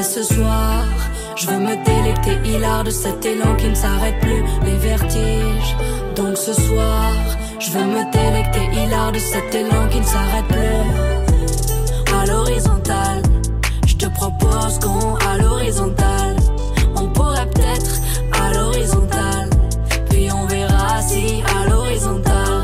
ce soir, je veux me délecter hilar de cet élan qui ne s'arrête plus, les vertiges. Donc ce soir, je veux me délecter hilar de cet élan qui ne s'arrête plus. À l'horizontale, je te propose qu'on à l'horizontale. On pourrait peut-être à l'horizontale, puis on verra si à l'horizontale.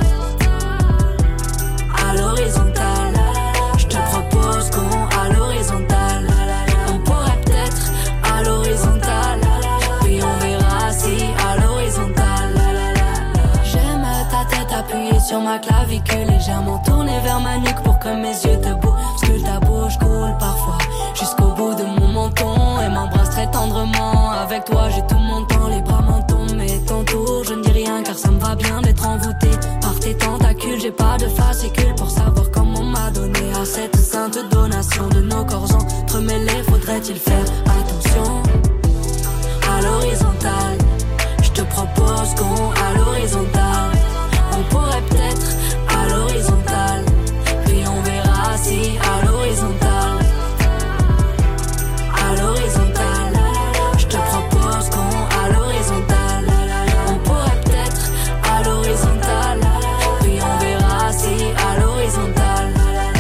À l'horizontale, je te propose qu'on à l'horizontale. On pourrait peut-être à l'horizontale, puis on verra si à l'horizontale. J'aime ta tête appuyée sur ma clavicule, légèrement tournée vers ma nuque pour que mes yeux te bousculent. Ta bouche coule parfois jusqu'au bout de mon menton et m'embrasse très tendrement. Avec toi j'ai tout mon temps, les bras m'en tombent, mais ton tour je ne dis rien car ça me va bien d'être envoûté par tes tentacules. J'ai pas de fascicule pour savoir comment on m'a donné à cette sainte donation de nos corps entremêlés. Faudrait-il faire attention? À l'horizontale, je te propose qu'on à l'horizontale. On pourrait peut-être à l'horizontale, puis on verra si à l'horizontale. À l'horizontale, je te propose qu'on à l'horizontale. On pourrait peut-être à l'horizontale, puis on verra si à l'horizontale.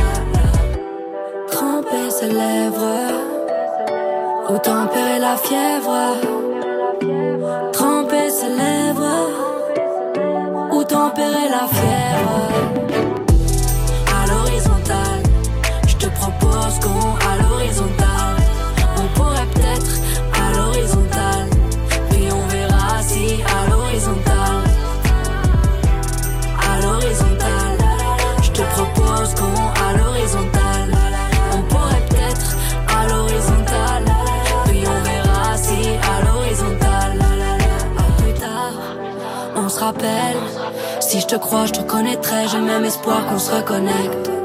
Tremper ses lèvres ou tempérer la fièvre. Tremper ses lèvres ou tempérer la fièvre. À l'horizontale, je te propose qu'on à l'horizontale. On pourrait peut-être à l'horizontale, puis on verra si à l'horizontale. À l'horizontale, je te propose qu'on à l'horizontale. On pourrait peut-être à l'horizontale, puis on verra si à l'horizontale. À plus tard, on se rappelle. Si je te crois, je te connaîtrai. J'ai le même espoir qu'on se reconnecte.